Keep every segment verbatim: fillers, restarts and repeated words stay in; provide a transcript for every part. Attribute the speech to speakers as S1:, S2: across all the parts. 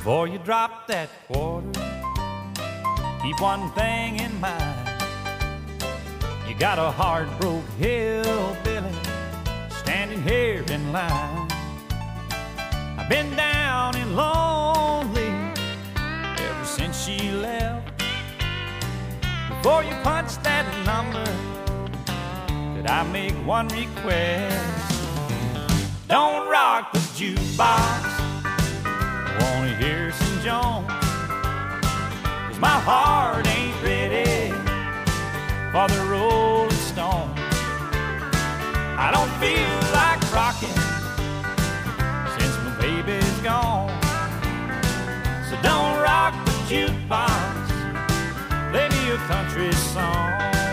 S1: Before you drop that quarter, keep one thing in mind. You got a heart-broke hillbilly standing here in line. I've been down and lonely ever since she left. Before you punch that number, could I make one request? Don't rock the jukebox, I wanna hear some Jones, 'cause my heart ain't ready for the Rolling Stones. I don't feel like rocking since my baby's gone. So don't rock the jukebox, play me a country song.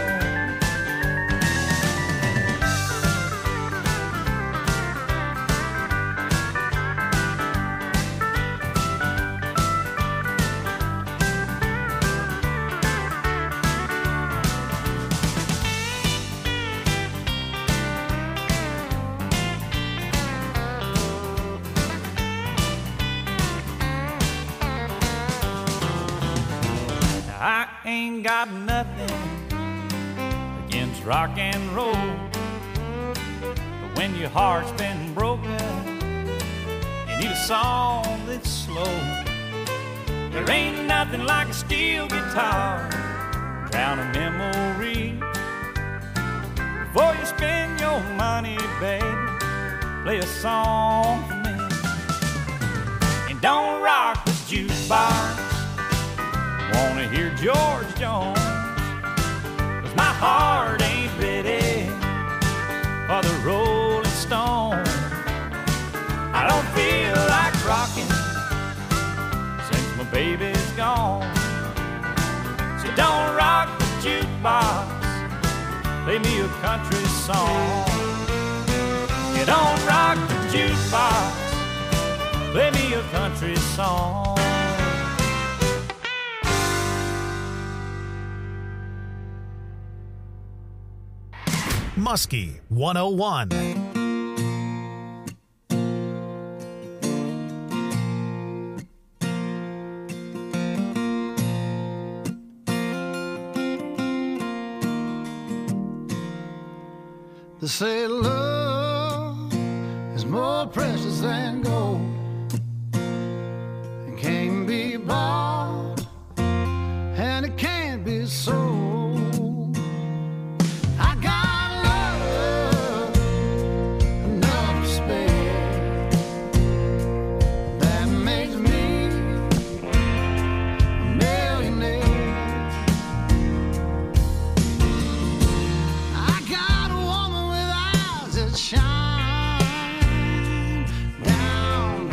S1: I ain't got nothing against rock and roll, but when your heart's been broken, you need a song that's slow. There ain't nothing like a steel guitar, drown a memory. Before you spend your money, baby, play a song for me. And don't rock the jukebox, wanna hear George Jones, 'cause my heart ain't ready for the Rolling Stones. I don't feel like rocking since my baby's gone. So don't rock the jukebox, play me a country song. You don't rock the jukebox, play me a country song.
S2: Muskie one oh one.
S3: They say love is more precious than gold and can't be bought and it can't be sold.
S4: Shine down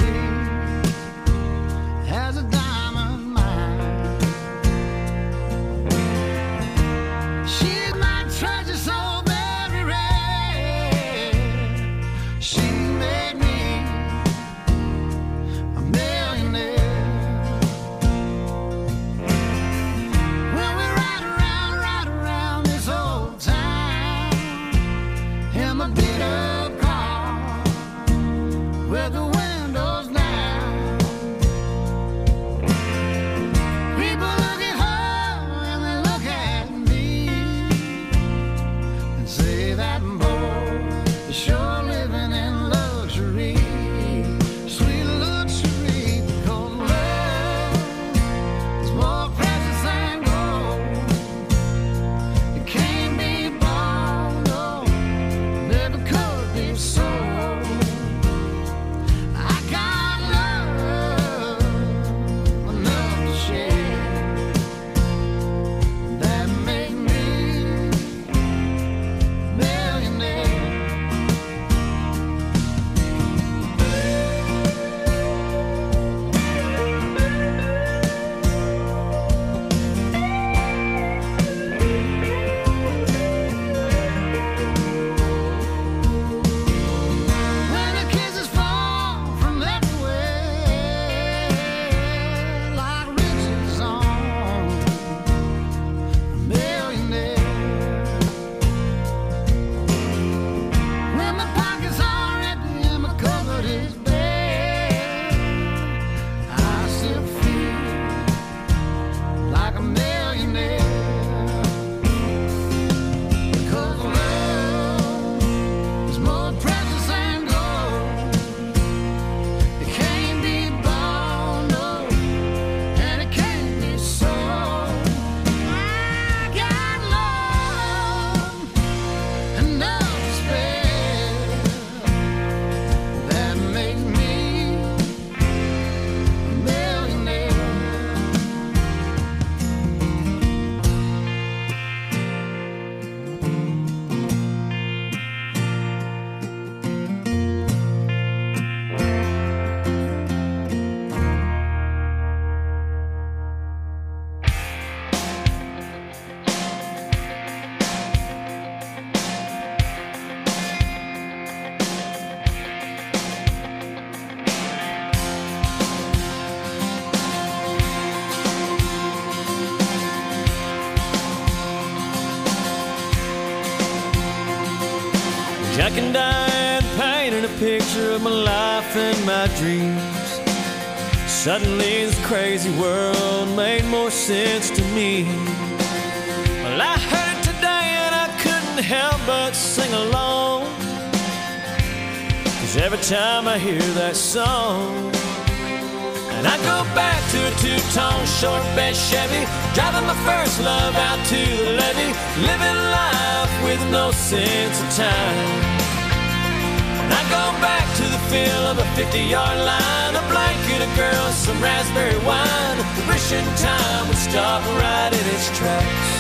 S2: Jack and Diane painted a picture of my life and my dreams. Suddenly this crazy world made more sense to me. Well, I heard it today and I couldn't help but sing along, 'cause every time I hear that song, and I go back to a two-tone short bed Chevy, driving my first love out to the levee, living life with no sense of time. And I go back to the feel of a fifty-yard line, a blanket, a girl, some raspberry wine, wishing time would stop right in its tracks.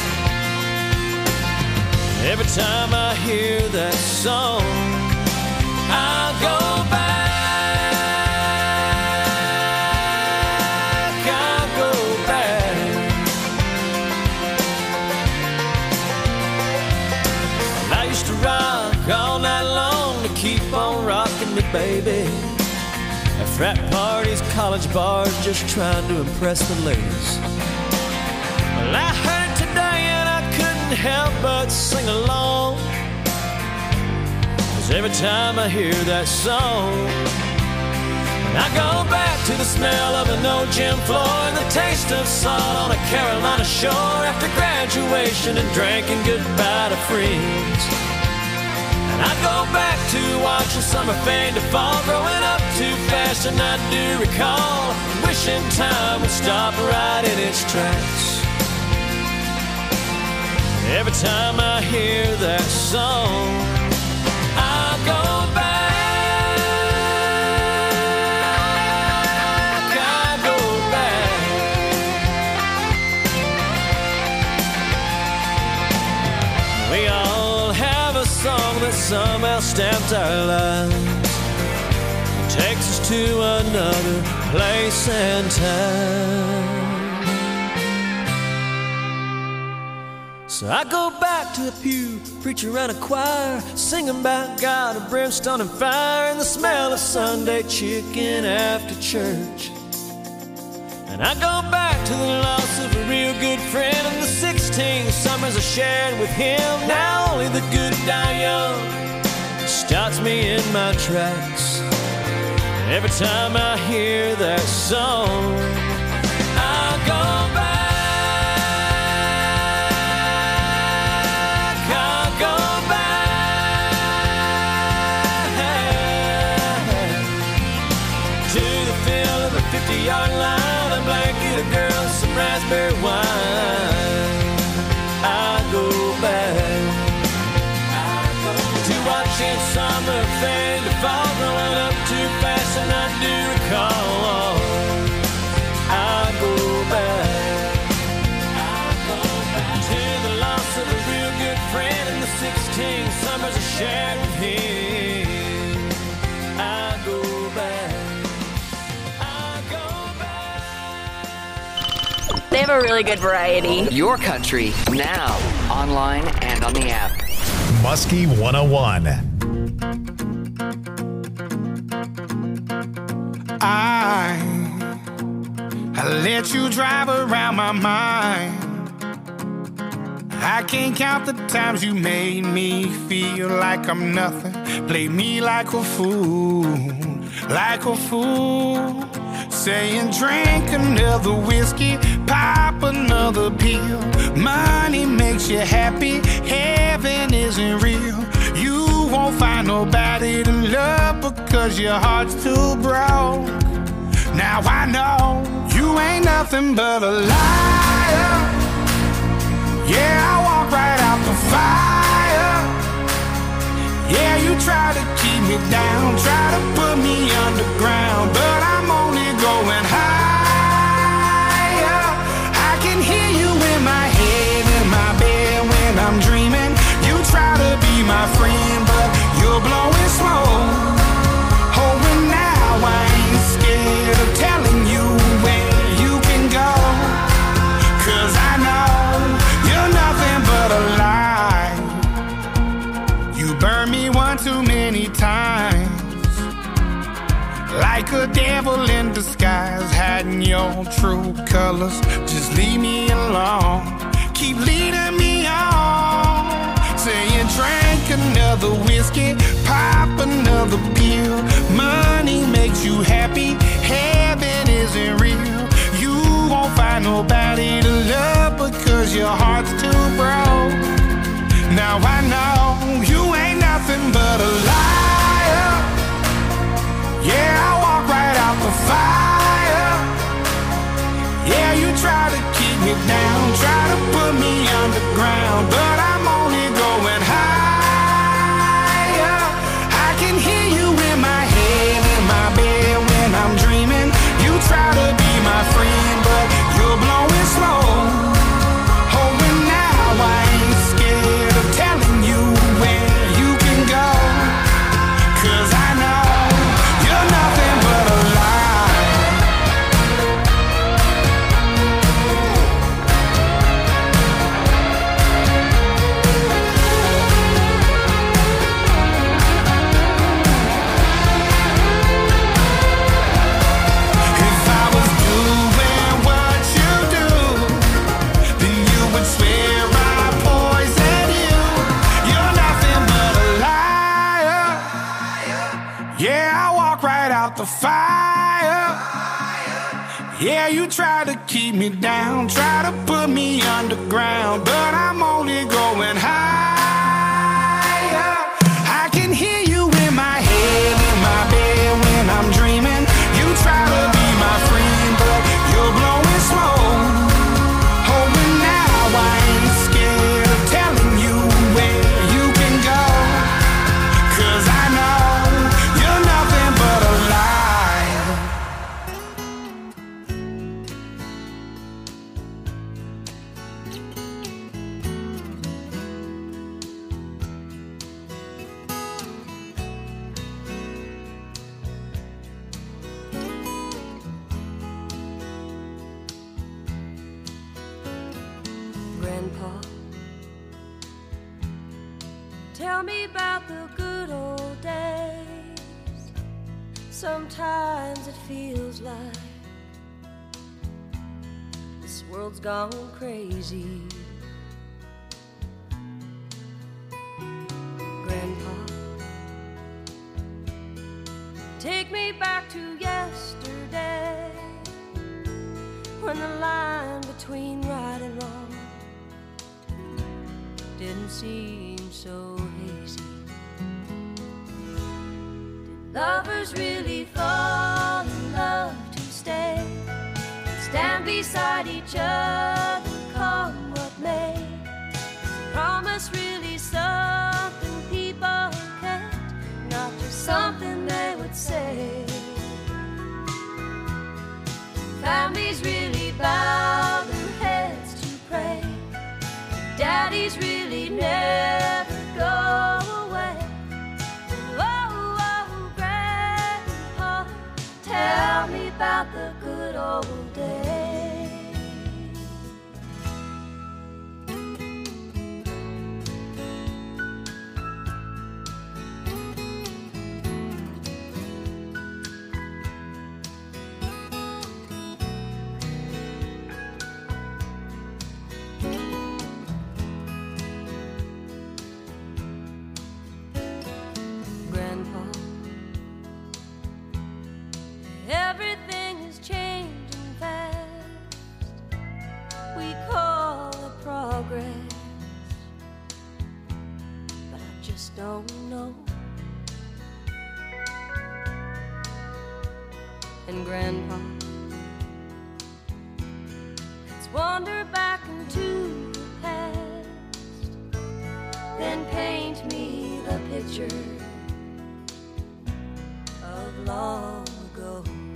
S2: Every time I hear that song, I'll go back. All night long to keep on rocking me, baby. At frat parties, college bars, just trying to impress the ladies. Well, I heard it today and I couldn't help but sing along, 'cause every time I hear that song, and I go back to the smell of an old gym floor and the taste of salt on a Carolina shore after graduation and drinking goodbye to friends. And I go back to watching summer fade to fall, growing up too fast and I do recall, wishing time would stop right in its tracks. Every time I hear that song, I'll go back, I'll go back. We all have a song that somehow stamps our lives, takes us to another place and time. So I go back to the pew, preacher and a choir, singing about God of brimstone and fire, and the smell of Sunday chicken after church. And I go back to the loss of a real good friend and the sixteen summers I shared with him. Now only the good die young stops me in my tracks. Every time I hear that song, I'll go back. fifty-yard line, a blanket, a girl, some raspberry wine. I go back to watching summer fade to fall, growing up too fast and I do recall. I go back to the loss of a real good friend and the sixteen summers I shared with him. I go back.
S4: They have a really good variety.
S5: Your country, now, online and on the app.
S6: Muskie one oh one.
S3: I, I let you drive around my mind. I can't count the times you made me feel like I'm nothing. Play me like a fool, like a fool. Saying drink another whiskey, pop another pill. Money makes you happy, heaven isn't real. You won't find nobody to love because your heart's too broke. Now I know you ain't nothing but a liar. Yeah, I walk right out the fire. Yeah, you try to keep me down, try to put me underground, but I'm only going higher. I can hear you in my head, in my bed when I'm dreaming. You try to be my friend, but you're blowing smoke. Oh, and now I ain't scared of telling you where you can go, 'cause I know you're nothing but a lie. You burned me one too many times, like a devil in disguise, hiding your true colors. Just leave me alone, keep leading me on. Saying drink another whiskey, pop another pill. Money makes you happy, heaven isn't real. You won't find nobody to love because your heart's too broke. Now I know you ain't nothing but a liar. Yeah, I walk right out the fire. Yeah, you try to keep me down, try to put me underground, but I'm only going higher. I can hear you in my head, in my bed when I'm dreaming. You try to be my friend, but you're blowing smoke. Oh, and now I ain't scared of telling you where you can go, 'cause I know you're nothing but a lie. If I was doing what you do, then you would swear I poisoned you. You're nothing but a liar. Yeah, I walk right out the fire. Yeah, you try to keep me down, try to put me underground, but I'm only going higher. I can hear you in my head, in my bed when I'm dreaming. You try to be my friend, but you're blowing smoke. Oh, and now I ain't scared of telling you where you can go, 'cause I know you're nothing but a lie.
S2: Grandpa, tell me about the good old days. Sometimes it feels like this world's gone crazy. Grandpa, take me back to yesterday, when the line between right and wrong didn't seem so hazy. Did lovers really fall in love to stay, stand beside each other, come what may? Is a promise really something people kept, not just something they would say? Families really bow their heads to pray, daddies really never go away. Oh, oh, Grandpa, tell me about the good old days. Grandpa, everything is changing fast. We call it progress, but I just don't know. And Grandpa, let's wander back into the past, then paint me the picture of long ago.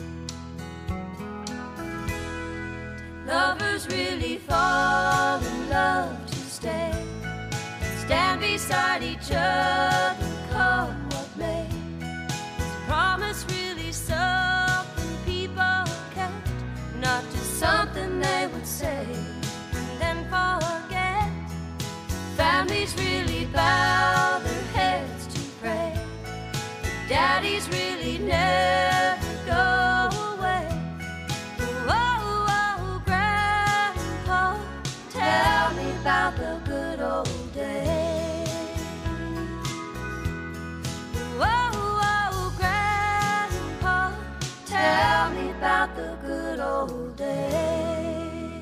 S2: Lovers really fall in love to stay, stand beside each other, come what may. Is a promise really something people kept, not just something they would say and then forget? Families really bow their heads to pray, daddies really never go away. Oh, oh, Grandpa, tell me about the good old days.
S7: about the good old days.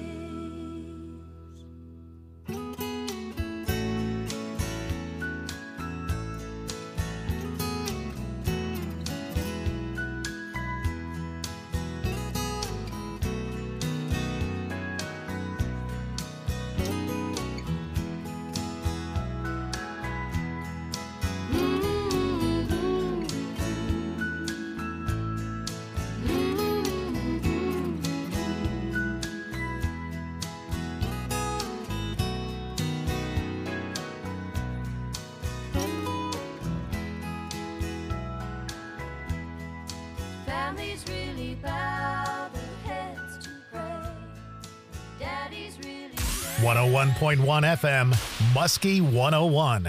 S7: Families really bow their heads to pray. Daddy's really
S6: one oh one point one F M, Muskie one oh one.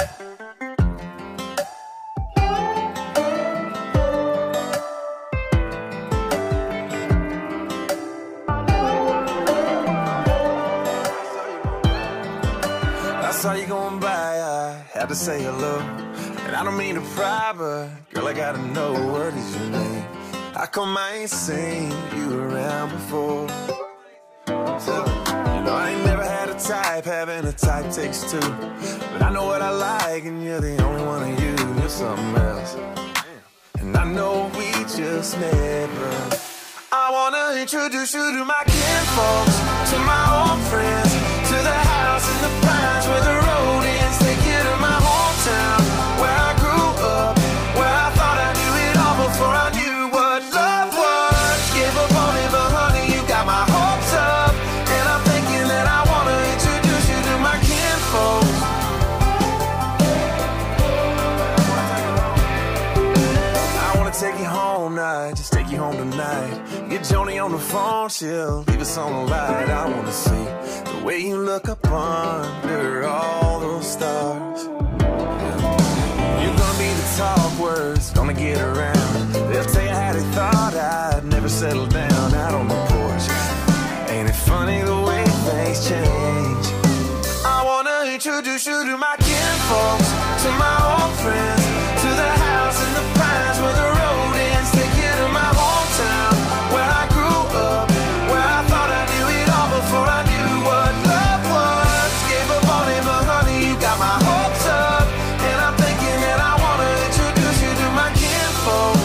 S8: I saw you going by, I had to say hello. And I don't mean to pry, but girl, I gotta know, what is your name? How come I ain't seen you around before? So, you know, I ain't never had a type, having a type takes two. But I know what I like, and you're the only one of you. You're something else. And I know we just met, but I wanna introduce you to my kinfolks, to my old friends, to the house in the pines where the road ends. Take you to my hometown, where I grew up, where I thought I knew it all before I knew what love was. Gave up on it, but honey, you got my hopes up. And I'm thinking that I wanna introduce you to my kinfolks. I wanna take you home now, just take you home tonight. Get Joni on the phone, she'll leave us on the light. I wanna see the way you look up under all those stars. Yeah. You're gonna be the talk words, gonna get around. They'll tell you how they thought I'd never settle down out on the porch. Ain't it funny the way things change? I wanna introduce you to my kinfolks, to my old friends, to the house in the pines where the road ends. Take you to my hometown, where I grew up, where I thought I knew it all before I knew what love was. Gave up on it, but honey, you got my hopes up. And I'm thinking that I wanna introduce you to my kinfolks.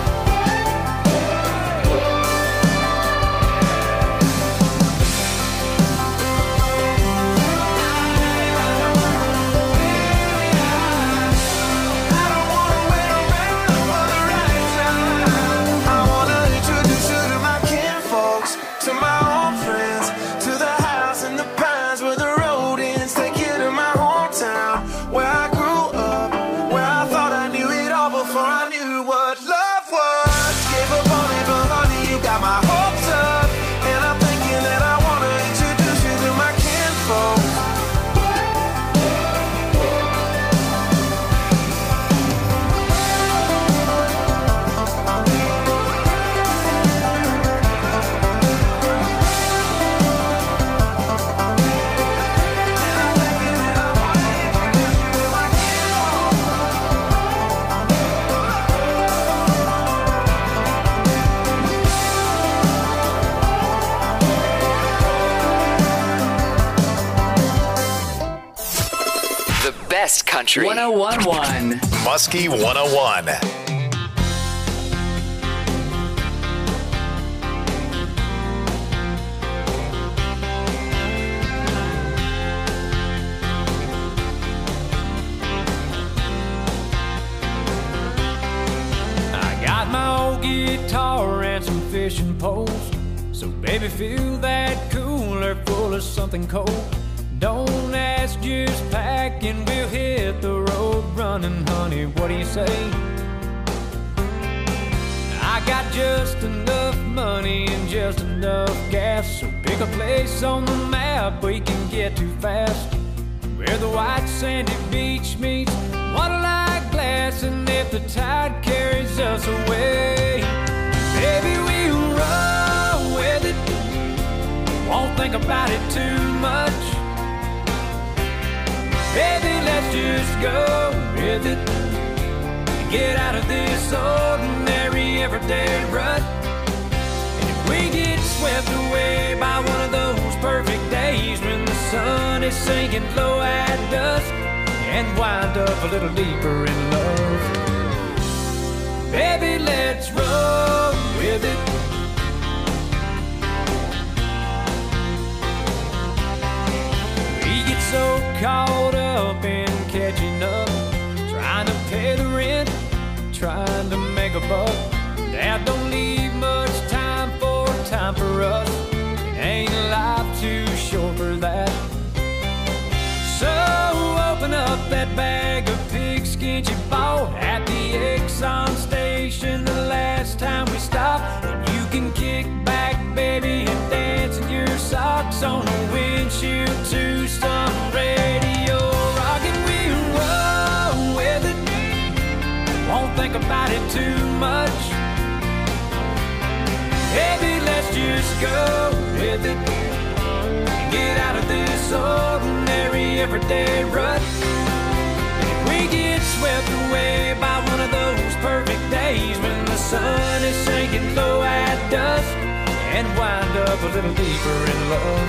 S5: Best Country one oh one point one.
S6: Muskie one oh one.
S2: I got my old guitar and some fishing poles, so baby, fill that cooler full of something cold. Don't ask, just pack and we'll hit the road running, honey, what do you say? I got just enough money and just enough gas, so pick a place on the map we can get to fast, where the white sandy beach meets water-like glass, and if the tide carries us away, baby, we'll roll with it, won't think about it too much. Baby, let's just go with it and get out of this ordinary everyday rut. And if swept away by one of those perfect days when the sun is sinking low at dusk and wind up a little deeper in love. Baby, let's roll with it. We get so caught up in catching up, trying to pay the rent, trying to make a buck. That don't leave much time for time for us. It ain't life too short for that. So open up that bag of pigskin you bought at the Exxon station the last time we stopped. And you can kick back, baby, and dance in your socks on the windshield to some radio. Rockin' we'll roll with it. Won't think about it too much. Baby, let's just go with it. Get out of this ordinary everyday rut. And if we get swept away by one of those perfect days when the sun is sinking low at dusk and wind up a little deeper in love,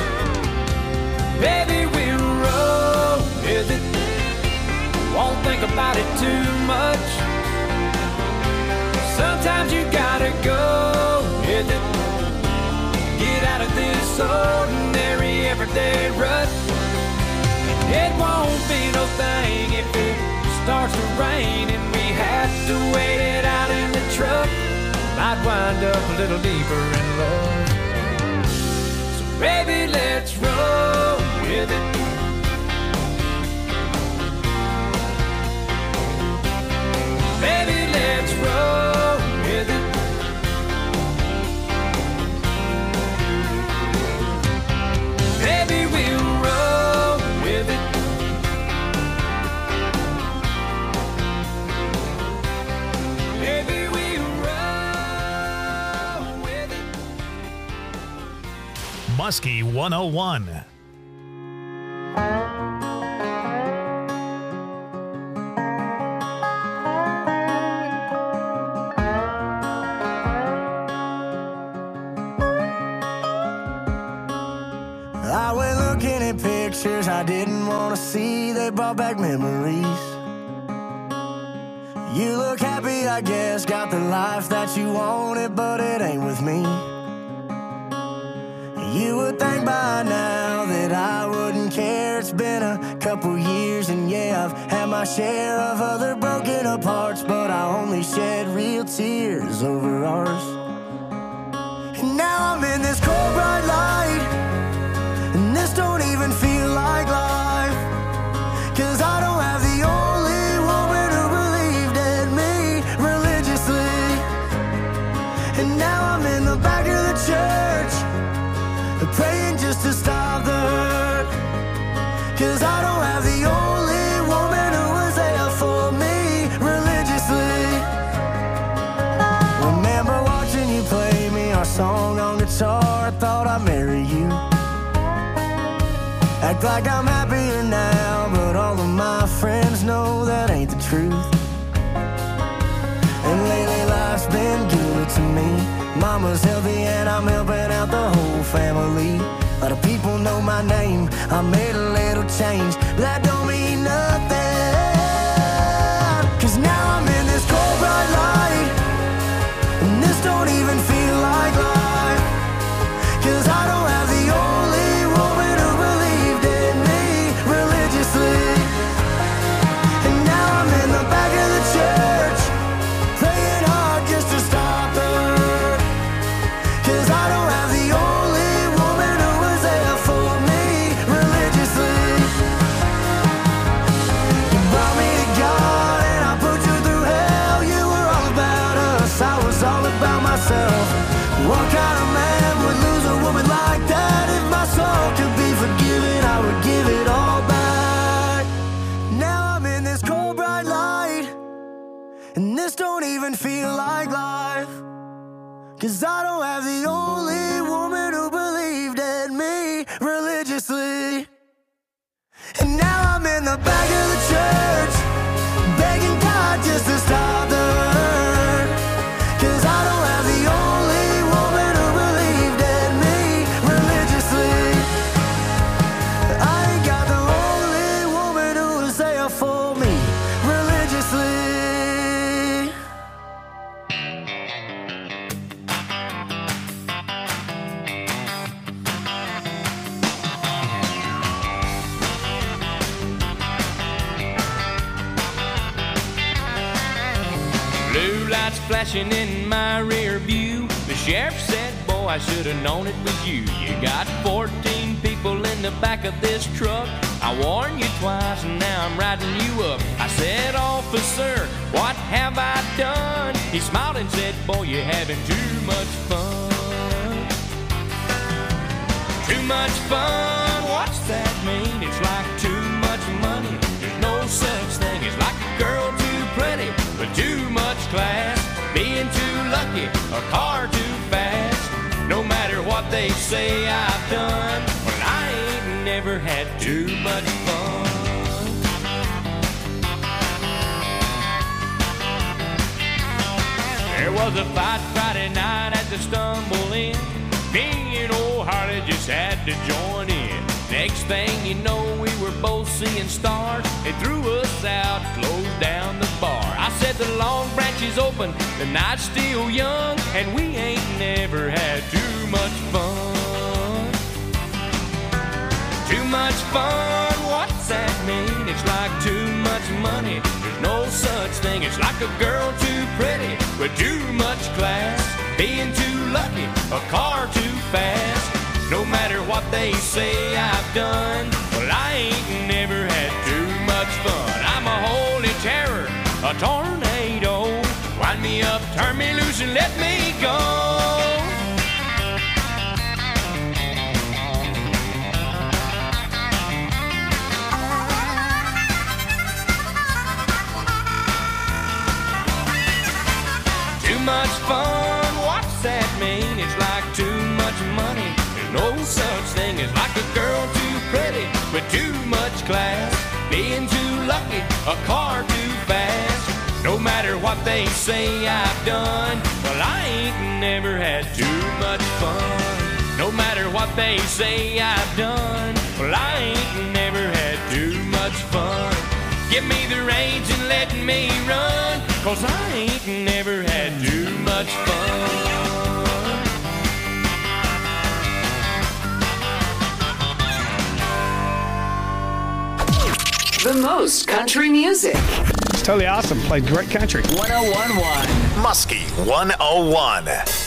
S2: baby, we'll roll with it. Won't think about it too much. Sometimes you gotta go with it. Get out of this ordinary everyday rut. It won't be no thing if it starts to rain and we have to wait it out in the truck. Might wind up a little deeper in love. So baby, let's roll with it. Baby, let's roll with it. Baby, we'll roll with it. Baby, we'll roll with it.
S6: Muskie one oh one.
S9: I went looking at pictures I didn't want to see. They brought back memories. You look happy, I guess, got the life that you wanted, but it ain't with me. You would think by now that I wouldn't care. It's been a couple years and yeah, I've had my share of other broken apart, but I only shed real tears over ours. And now I'm in this cold bright light, and this don't even feel like life, 'cause I don't have the only woman who believed in me religiously. And now I'm in the back of the church, praying just to stop the hurt, 'cause I don't have the only woman who was there for me religiously. Remember watching you play me our song on guitar, I thought I'd marry you. Act like I'm happier now, but all of my friends know that ain't the truth. And lately life's been good to me. Mama's healthy and I'm helping out the whole family. A lot of people know my name, I made a little change, but that don't mean nothing, 'cause now I'm in this cold bright light, and this don't even feel like life, 'cause I don't have the only woman who believed in me religiously. And now I'm in the back of the church, praying hard just to stop the hurt, 'cause I don't have the only woman who was there for me religiously. You brought me to God and I put you through hell. You were all about us, I was all about myself. What kind of man would lose a woman like that? If my soul could be forgiven, I would give it all back. Now I'm in this cold bright light, and this don't even feel like life, 'cause I don't have the only woman who believed in me religiously. And now I'm in the back of the church, begging God just to stop the hurt, 'cause I don't have the only woman who believed
S10: flashing in my rear view. The sheriff said, boy, I should have known it was you. You got fourteen people in the back of this truck. I warned you twice and now I'm riding you up. I said, officer, what have I done? He smiled and said, boy, you're having too much fun. Too much fun, what's that mean? It's like too much money. There's no such thing. It's like a girl too pretty with too much class, being too lucky, a car too fast. No matter what they say I've done, well, I ain't never had too much fun. There was a fight Friday night at the Stumble Inn. Me and old Harley just had to join in. Next thing you know, we were both seeing stars. They threw us out, closed down the bar. I said the Long Branch is open, the night's still young, and we ain't never had too much fun. Too much fun, what's that mean? It's like too much money. There's no such thing. It's like a girl too pretty with too much class, being too lucky, a car too fast. No matter what they say I've done, well, I ain't never had too much fun. I'm a holy terror, a tornado. Wind me up, turn me loose, and let me go. Too much fun, what's that mean? It's like too much money. No such thing as like a girl too pretty with too much class, being too lucky, a car too fast. No matter what they say I've done, well, I ain't never had too much fun. No matter what they say I've done, well, I ain't never had too much fun. Give me the reins and let me run, 'cause I ain't never had too much fun.
S5: The most country music.
S11: It's totally awesome. Played great country.
S5: one oh one point one.
S6: Muskie one oh one.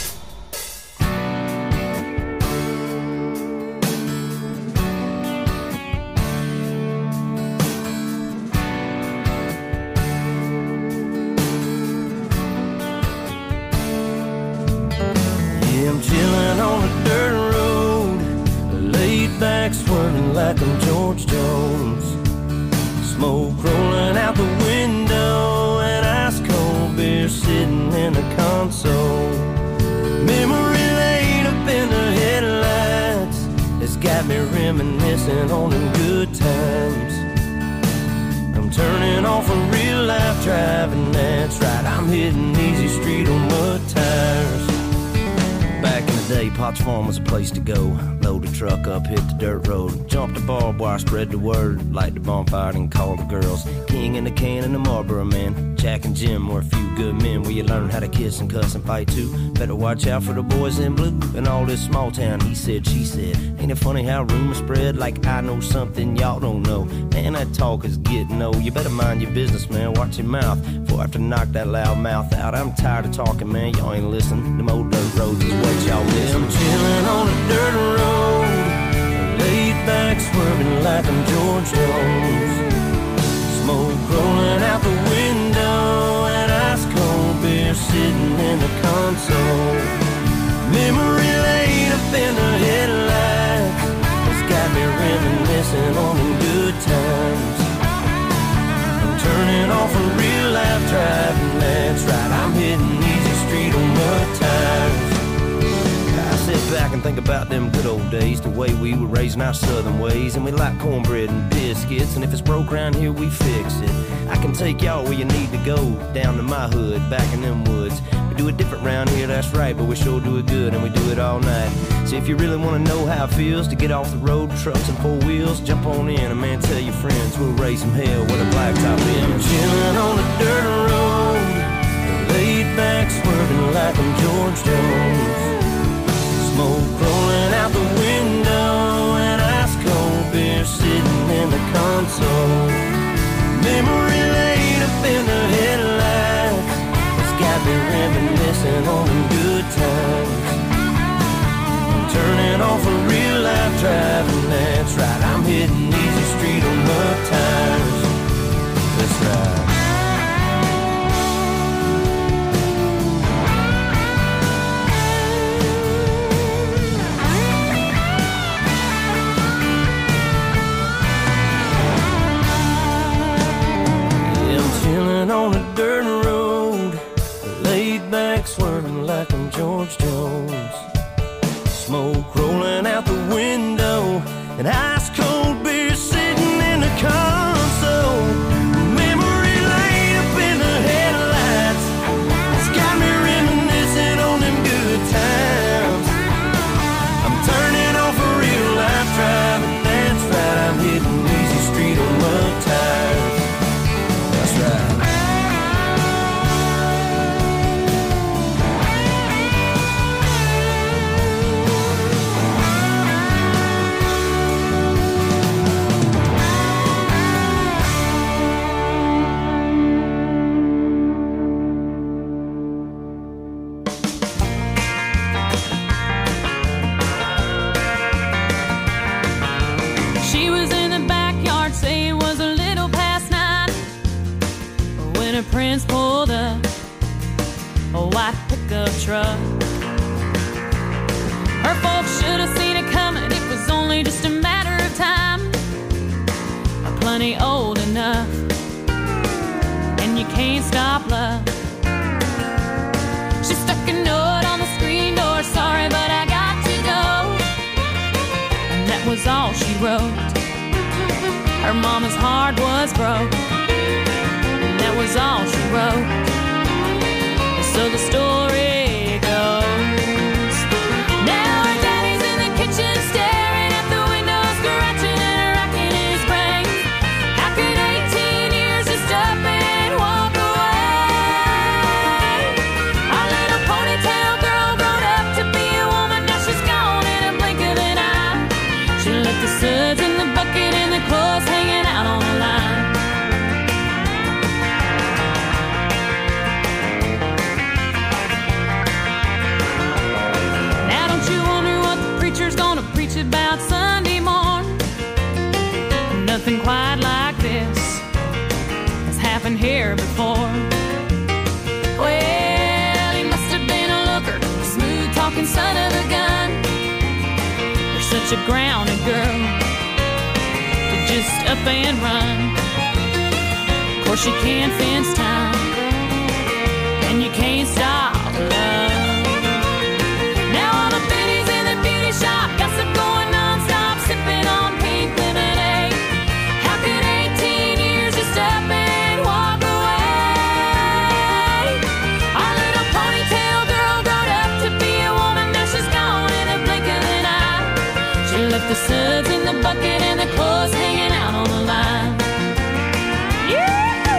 S2: Yeah, I'm chilling on a dirt road, laid back swerving like I'm George Jones. Smoke rolling out the window and ice cold beer sitting in the console. Memory laid up in the headlights, it's got me reminiscing on them good times. I'm turning off a real life driving, that's right, I'm hitting easy street on mud tires. Back in the day, Potts Farm was a place to go. Load the truck up, hit the dirt road, jump the barbed wire, spread the word, light the bonfire and call the girls. King in the can and the Marlboro man. Jack and Jim were a few good men where you learn how to kiss and cuss and fight too. Better watch out for the boys in blue and all this small town. He said, she said. Ain't it funny how rumors spread like I know something y'all don't know? Man, that talk is getting old. You better mind your business, man. Watch your mouth before I have to knock that loud mouth out. I'm tired of talking, man. Y'all ain't listening. Them old dirt roads is what y'all miss. I'm chilling on a dirt road, laid back swerving like I'm George Jones. Smoke rolling out the window and ice cold beer sitting in the console. Memory laid up in the headlights, it's got me reminiscing on them good times. I'm turning off a real life driving, that's right, I'm hitting easy street on mud tires. I sit back and think about them good old days, the way we were raising our southern ways, and we like cornbread and biscuits, and if it's broke around here, we fix it. I can take y'all where you need to go, down to my hood, back in them woods. We do it different round here, that's right, but we sure do it good, and we do it all night. So if you really want to know how it feels to get off the road, trucks and four wheels, jump on in, and man, tell your friends, we'll raise some hell with a blacktop in. I'm chilling on a dirt road, laid back swerving like I'm George Jones. Smoke rolling out the window and ice cold beer sitting in the console. Memory laid up in the headlights, it's got me reminiscing reminiscing on them good times. I'm turning off a real life driving, that's right. I'm hitting easy street on mud tires. That's right. On a dirt road, laid back swerving like I'm George Jones. Smoke rolling out the window, and ice cold beer sitting in the console. Memory laid up in the headlights, it's got me reminiscing on them good times. I'm turning off a real life driving, that's right. I'm hitting easy street on mud tires. That's right.
S12: Prince pulled up a white pickup truck. Her folks should have seen it coming. It was only just a matter of time. I'm plenty old enough, and you can't stop love. She stuck a note on the screen door. Sorry, but I got to go. And that was all she wrote. Her mama's heart was broke. That was all she wrote. So the story goes. Now her daddy's in the kitchen, staring at the window, scratching and racking his brain. How could eighteen years just up and walk away? Our little ponytail girl grown up to be a woman, now she's gone in a blink of an eye. She left the suds in the bucket and the clothes hanging out on the line. About Sunday morn, nothing quite like this has happened here before. Well, he must have been a looker, a smooth talking son of a gun. You're such a grounded girl to just up and run. Of course you can't fence time, and you can't stop love. Now all the biddies in the beauty shop gossip going non-stop, sipping on pink lemonade. How could eighteen years just up and walk away? Our little ponytail girl grown up to be a woman, now she's gone in a blink of an eye. She left the suds in the bucket and the clothes hanging out on the line. Yeah!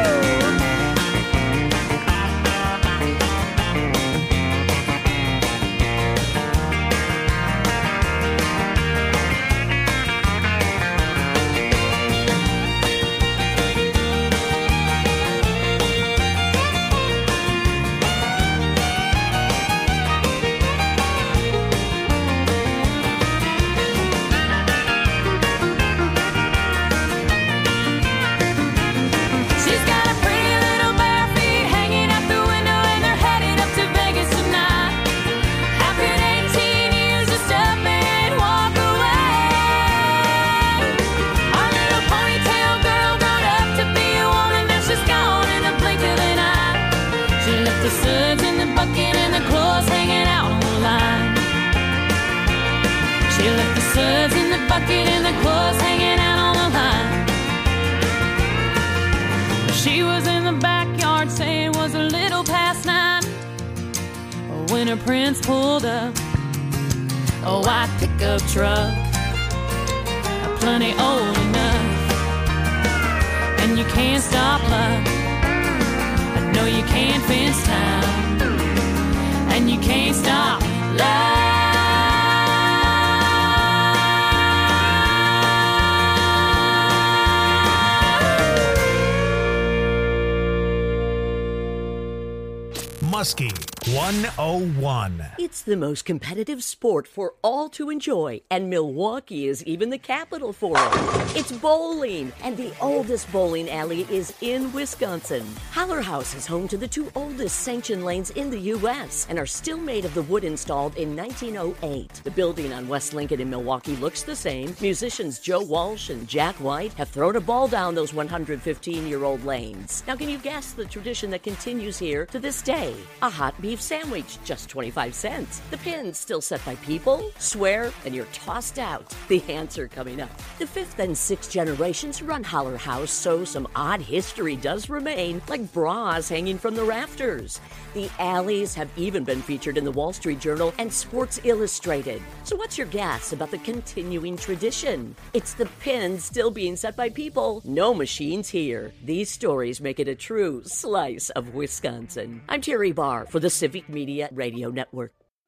S12: The suds in the bucket and the clothes hanging out on the line. She left the suds in the bucket and the clothes hanging out on the line. She was in the backyard saying it was a little past nine when her prince pulled up a white pickup truck, plenty old enough, and you can't stop love. No, you can't fence time, and you can't stop love.
S6: Muskie. one oh one.
S13: It's the most competitive sport for all to enjoy, and Milwaukee is even the capital for it. It's bowling, and the oldest bowling alley is in Wisconsin. Holler House is home to the two oldest sanctioned lanes in the U S and are still made of the wood installed in nineteen oh eight. The building on West Lincoln in Milwaukee looks the same. Musicians Joe Walsh and Jack White have thrown a ball down those one hundred fifteen-year-old lanes. Now, can you guess the tradition that continues here to this day? A hot beef sandwich, just twenty-five cents. The pins still set by people, swear, and you're tossed out. The answer coming up. The fifth and sixth generations run Holler House, so some odd history does remain, like bras hanging from the rafters. The alleys have even been featured in the Wall Street Journal and Sports Illustrated. So what's your guess about the continuing tradition? It's the pins still being set by people, no machines here. These stories make it a true slice of Wisconsin. I'm Terry Barr for the Civic Media Radio Network.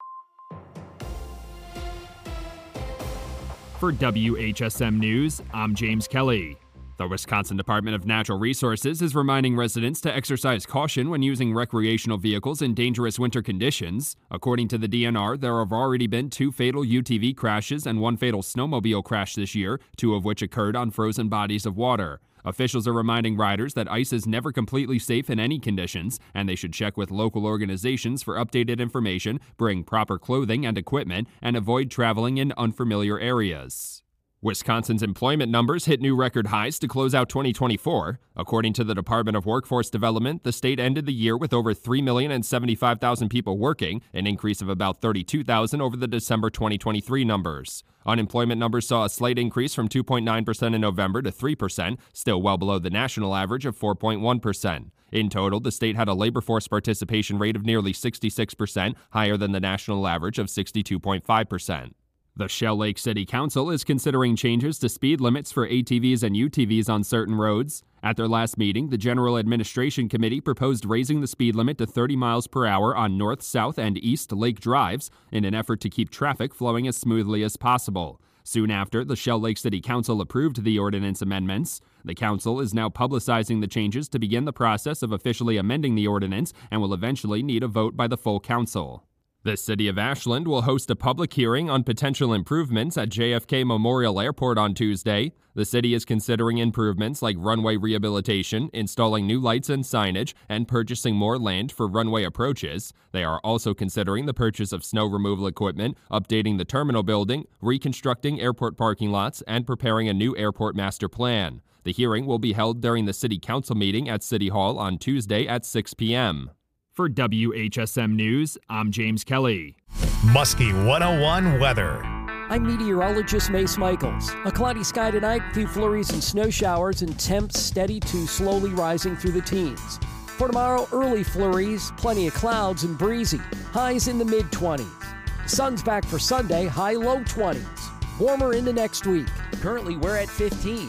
S14: For W H S M News, I'm James Kelly. The Wisconsin Department of Natural Resources is reminding residents to exercise caution when using recreational vehicles in dangerous winter conditions. According to the D N R, there have already been two fatal U T V crashes and one fatal snowmobile crash this year, two of which occurred on frozen bodies of water. Officials are reminding riders that ice is never completely safe in any conditions, and they should check with local organizations for updated information, bring proper clothing and equipment, and avoid traveling in unfamiliar areas. Wisconsin's employment numbers hit new record highs to close out twenty twenty-four. According to the Department of Workforce Development, the state ended the year with over three million seventy-five thousand people working, an increase of about thirty-two thousand over the December twenty twenty-three numbers. Unemployment numbers saw a slight increase from two point nine percent in November to three percent, still well below the national average of four point one percent. In total, the state had a labor force participation rate of nearly sixty-six percent, higher than the national average of sixty-two point five percent. The Shell Lake City Council is considering changes to speed limits for A T Vs and U T Vs on certain roads. At their last meeting, the General Administration Committee proposed raising the speed limit to thirty miles per hour on North, South, and East Lake Drives in an effort to keep traffic flowing as smoothly as possible. Soon after, the Shell Lake City Council approved the ordinance amendments. The council is now publicizing the changes to begin the process of officially amending the ordinance and will eventually need a vote by the full council. The city of Ashland will host a public hearing on potential improvements at J F K Memorial Airport on Tuesday. The city is considering improvements like runway rehabilitation, installing new lights and signage, and purchasing more land for runway approaches. They are also considering the purchase of snow removal equipment, updating the terminal building, reconstructing airport parking lots, and preparing a new airport master plan. The hearing will be held during the city council meeting at City Hall on Tuesday at six p.m. For W H S M News, I'm James Kelly.
S6: Muskie one oh one weather.
S2: I'm meteorologist Mace Michaels. A cloudy sky tonight, few flurries and snow showers, and temps steady to slowly rising through the teens. For tomorrow, early flurries, plenty of clouds and breezy. Highs in the mid twenties. Sun's back for Sunday, high low twenties. Warmer into next week. Currently, we're at fifteen.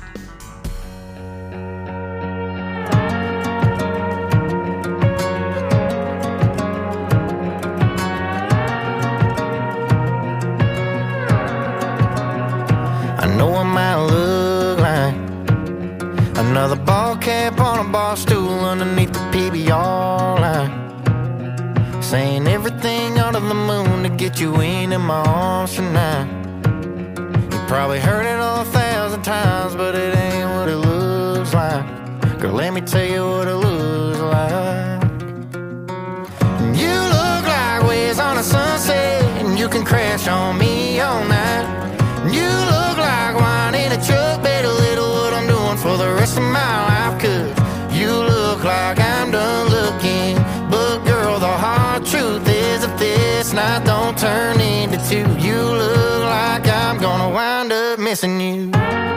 S9: Know I might look like another ball cap on a bar stool underneath the P B R line, saying everything under the moon to get you into my arms tonight. You probably heard it all a thousand times, but it ain't what it looks like. Girl, let me tell you what it looks like. You look like waves on a sunset, and you can crash on me all night. You look like wine in a truck, better little what I'm doing for the rest of my life. Cause you look like I'm done looking, but girl, the hard truth is if this night don't turn into two, you look like I'm gonna wind up missing you.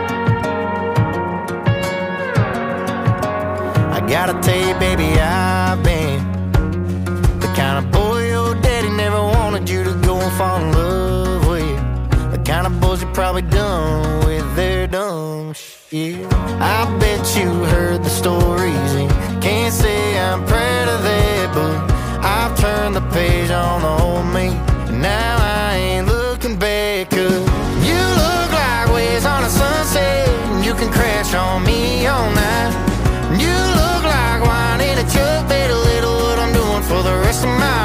S9: I gotta tell you, baby, I've been the kind of boy your daddy never wanted you to go and fall in love with. Kind of boys you probably done with their dumb shit. I bet you heard the stories and can't say I'm proud of that, but I've turned the page on the old me, and now I ain't looking back. Cause you look like waves on a sunset, and you can crash on me all night. You look like wine in a truck, better little what I'm doing for the rest of my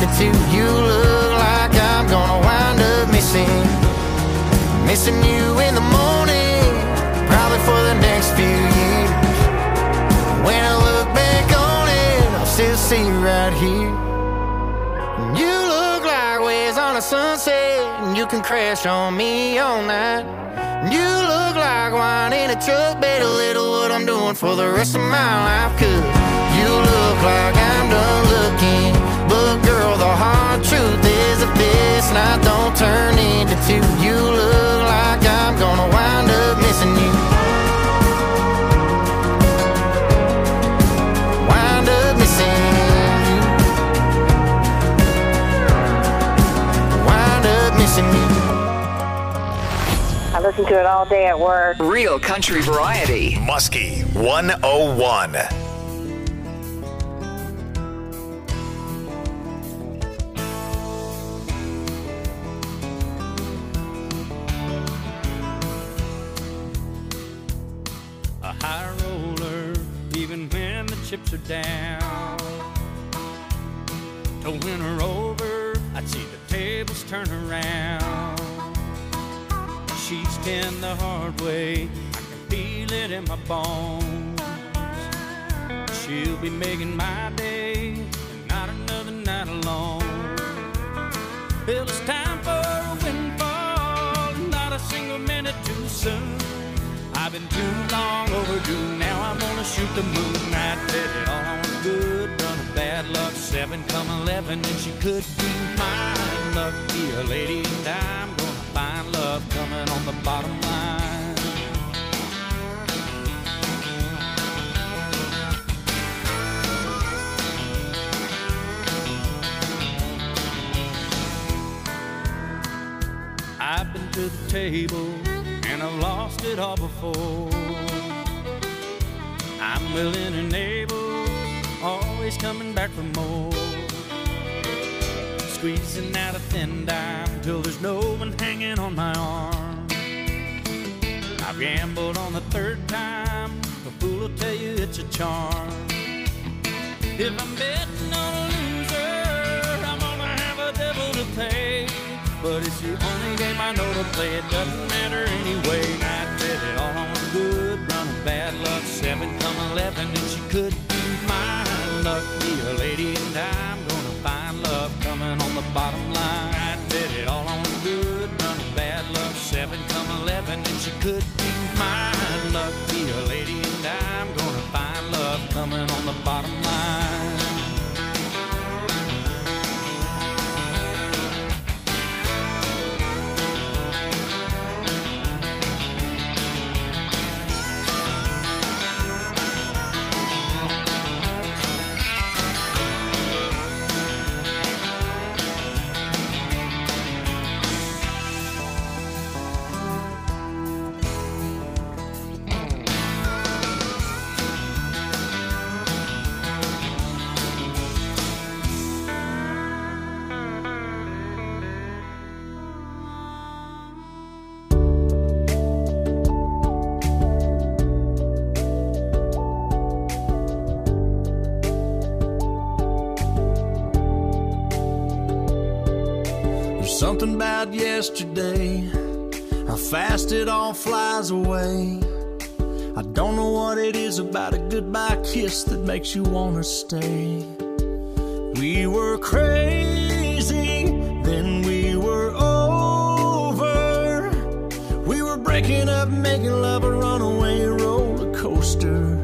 S9: into two. You look like I'm gonna wind up missing, missing you in the morning, probably for the next few years. When I look back on it, I'll still see you right here. You look like waves on a sunset, and you can crash on me all night. You look like wine in a truck, better little what I'm doing for the rest of my life. Cause you look like I'm done looking, but girl, the hard truth is if this night don't turn into two, you look like I'm gonna wind up missing you. Wind up missing you. Wind up missing you.
S4: I listen to it all day at work.
S5: Real country variety.
S6: Muskie one oh one.
S1: A high roller, even when the chips are down. To win her over, I'd see the tables turn around. She's been the hard way, I can feel it in my bones. She'll be making my day, and not another night alone. Well, it's time for a windfall, not a single minute too soon. I've been too long overdue, now I'm gonna shoot the moon. I bet it all on a good run of bad luck, seven come eleven, and she could be mine. Lucky a lady, and I'm gonna find love coming on the bottom line. I've been to the table, and I've lost it all before. I'm willing and able, always coming back for more. Squeezing out a thin dime till there's no one hanging on my arm. I've gambled on the third time, a fool will tell you it's a charm. If I'm betting on a loser, I'm gonna have a devil to pay. But it's the only game I know to play, it doesn't matter anyway. I bet it all on a good run of bad luck, seven come eleven, and she could be mine. Lucky a lady, and I'm gonna find love coming on the bottom line. I bet it all on a good run of bad luck, seven come eleven, and she could be mine. Lucky a lady, and I'm gonna find love coming on the bottom line.
S2: Something about yesterday, how fast it all flies away. I don't know what it is about a goodbye kiss that makes you wanna stay. We were crazy, then we were over. We were breaking up, making love a runaway roller coaster.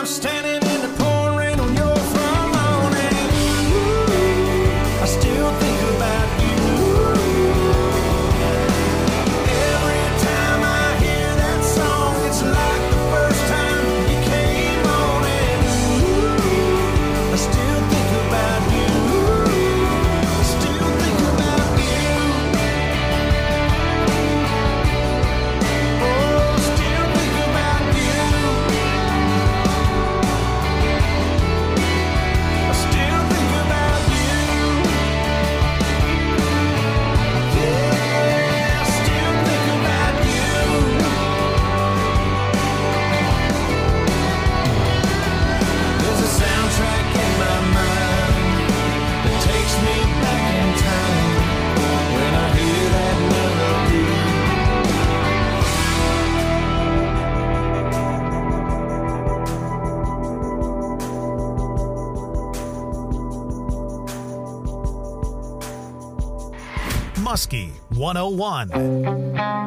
S2: I'm standing in the pouring rain on your front lawn, and ooh, I still think about you. Every time I hear that song, it's like the first time you came on, and ooh, I still think about you. I still think about you. Oh, still think about you. I still think about you. Yeah, I still think about you. There's a soundtrack in my mind that takes me back in time when I hear that melody.
S6: Muskie one oh one.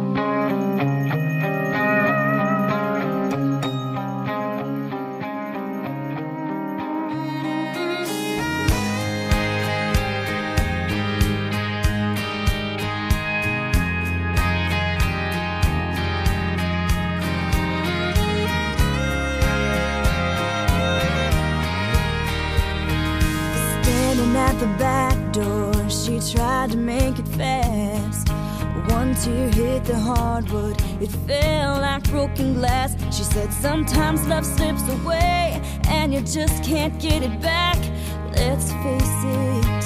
S7: Standing at the back door, she tried to make it fast. One tear hit the hardwood, it fell like broken glass. She said sometimes love slips away and you just can't get it back. Let's face it.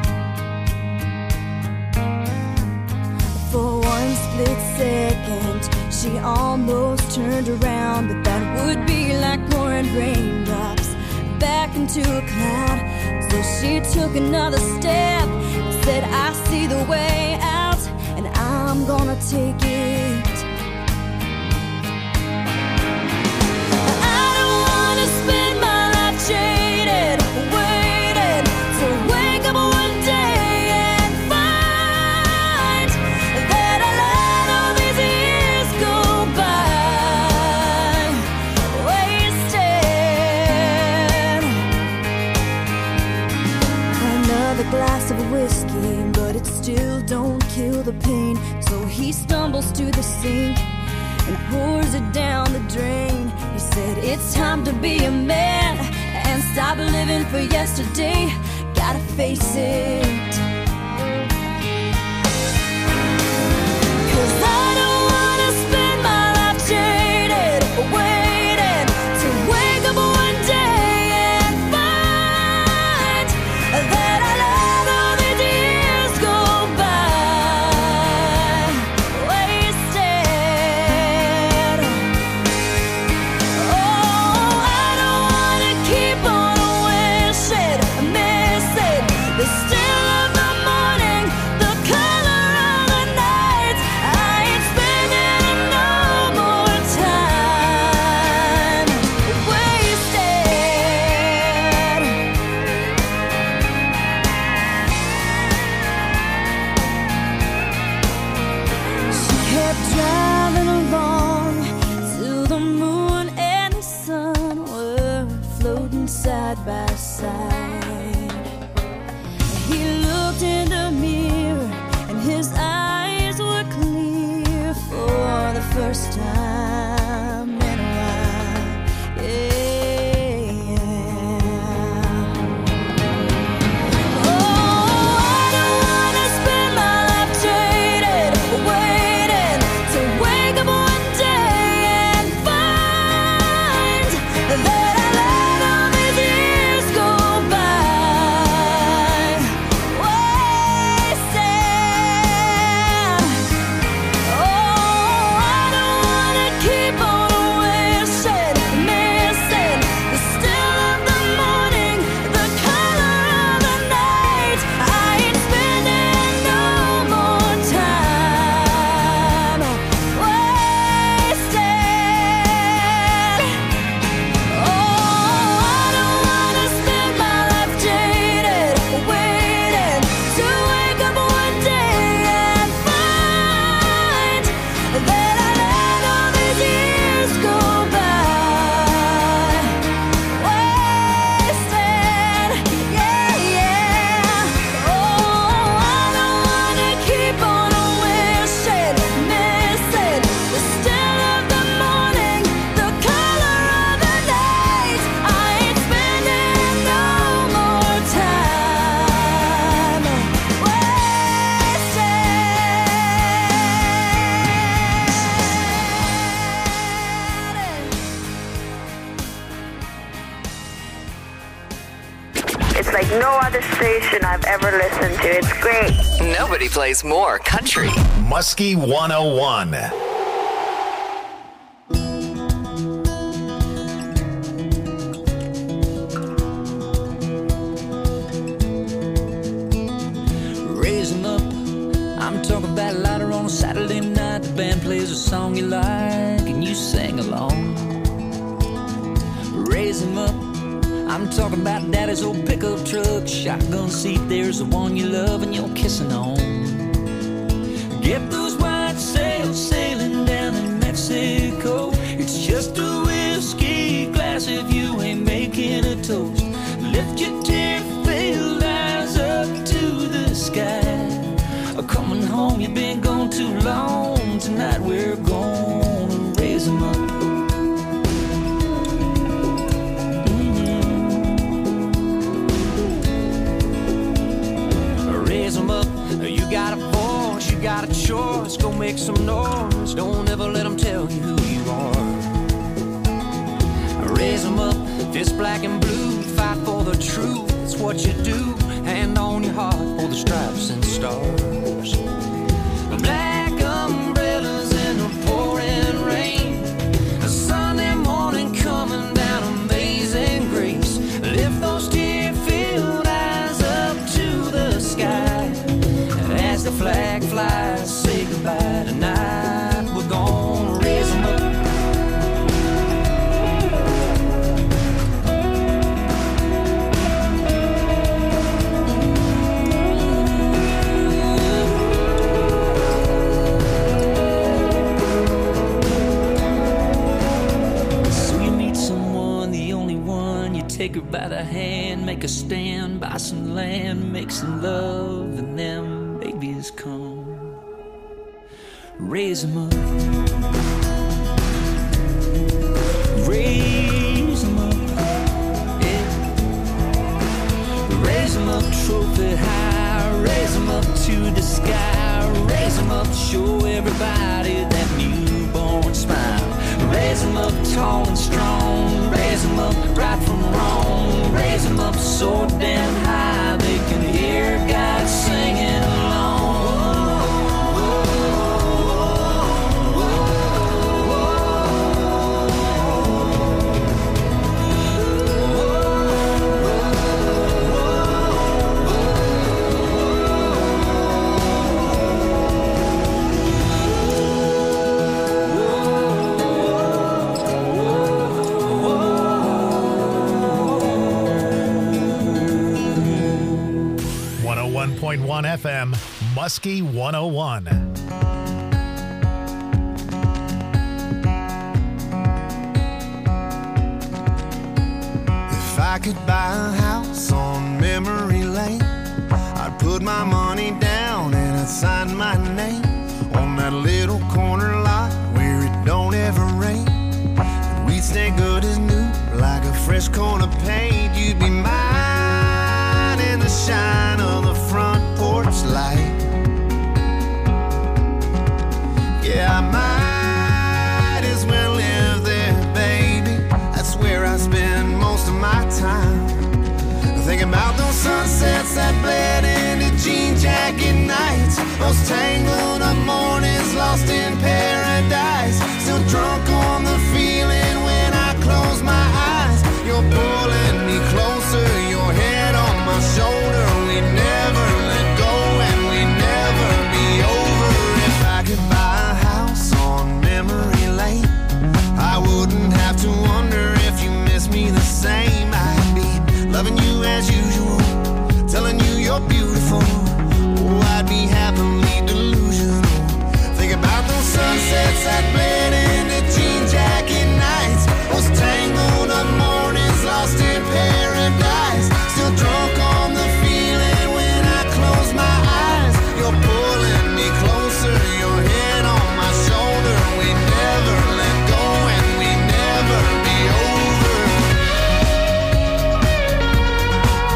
S7: For one split second, she almost turned around, but that would be like pouring raindrops back into a cloud. So she took another step, said I see the way out, and I'm gonna take it. I don't wanna spend my life jaded, waiting to wake up one day and find that I let all these years go by wasted. Another glass of whiskey, but it still don't kill the pain. So he stumbles to the sink and pours it down the drain. He said it's time to be a man and stop living for yesterday. Gotta face it. 'Cause I don't wanna spend my life jaded, waiting to wake up one day and find that I let all these years go by wasted. Oh, I don't wanna keep on wishing, missing the still of the morning, the color of the night. I ain't spending no more time wasted. She kept driving along till the moon and the sun were floating side by side. He looked in the mirror and his eyes were clear for the first time in a while. Yeah. Oh, I don't wanna spend my life jaded, waiting to wake up one day and find that I let all these years go by
S4: like no other station I've ever listened to. It's great.
S5: Nobody plays more country.
S6: Muskie one oh one.
S15: Raise 'em up. I'm talking about lighter on a Saturday night. The band plays a song you like and you sing along. Raise 'em up. I'm talking about daddy's old pickup truck, shotgun seat. There's the one you love and you're kissing on. Get those white sails sailing down in Mexico. It's just a whiskey glass if you ain't making a toast. Lift your tear-filled eyes up to the sky. Coming home, you've been gone too long. Tonight we're gonna raise 'em up. Mm-hmm. Raise 'em up. You got a voice, you got a choice. Go make some noise. Don't ever let 'em tell you who you are. Raise 'em up. Fist black and blue. Fight for the truth. That's what you do. Hand on your heart for the stripes and stars. Black umbrellas in the pouring rain. A Sunday morning coming down Amazing Grace. Lift those tear-filled eyes up to the sky. As the flag flies, say goodbye tonight. We're gonna raise 'em up. Take her by the hand, make a stand, buy some land, make some love, and them babies come. Raise 'em up. Raise 'em up. Yeah. Raise 'em up, trophy high. Raise 'em up to the sky. Raise 'em up, show everybody that newborn smile. Raise 'em up tall and strong. Raise 'em up right from wrong. Raise 'em up so damn high they can hear God singing along.
S6: one point one F M, Muskie one oh one.
S8: If I could buy a house on memory lane, I'd put my money down and I'd sign my name on that little corner lot where it don't ever rain. And we'd stay good as new, like a fresh coat of paint. You'd be mine in the shine of the front porch light. Yeah, I might as well live there, baby. That's where I spend most of my time. Thinking about those sunsets that bled into jean jacket nights, those tangled up mornings lost in paradise. Still drunk on the feeling when I close my eyes. You're pulling me closer, your head on my shoulder. We never let go and we never be over. If I could buy a house on memory lane, I wouldn't have to wonder if you miss me the same. I'd be loving you as usual, telling you you're beautiful. Oh, I'd be happily delusional. Think about those sunsets that bled into jean jacket nights, those tangled up mornings lost in paradise. Still drunk on the feeling when I close my eyes. You're pulling me closer, your head on my shoulder. We never let go and we never be over.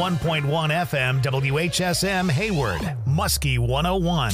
S6: one point one F M W H S M Hayward, Muskie one oh one.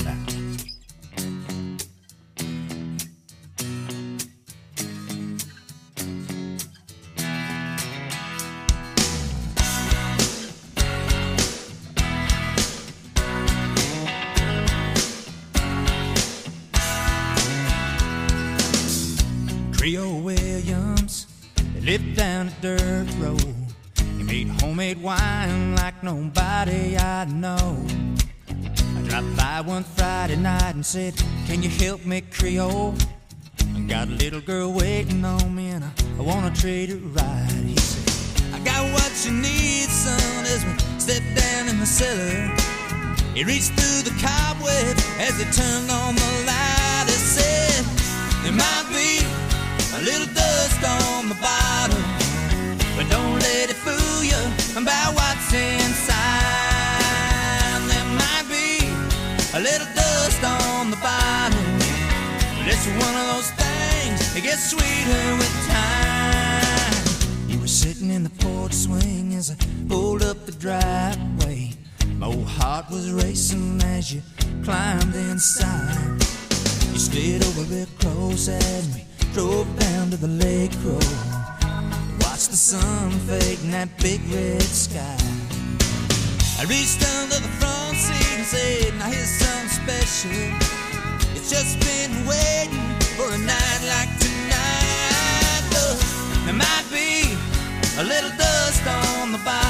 S16: Creole Williams, they lived down a dirt road. He made homemade wine like nobody I know. I dropped by one Friday night and said, can you help me, Creole? I got a little girl waiting on me and I, I wanna treat her right. He said, I got what you need, son, as we stepped down in the cellar. He reached through the cobweb as he turned on the light. He said, there might be a little dust on the bottom, but don't let it fool you about what's inside. There might be a little dust on the bottom, but it's one of those things that gets sweeter with time. You were sitting in the porch swing as I pulled up the driveway. My old heart was racing as you climbed inside. You slid over real close as we drove down to the lake road. Watched the sun fade in that big red sky. I reached under the front seat and said, now here's something special. It's just been waiting for a night like tonight. Look, there might be a little dust on the bottom,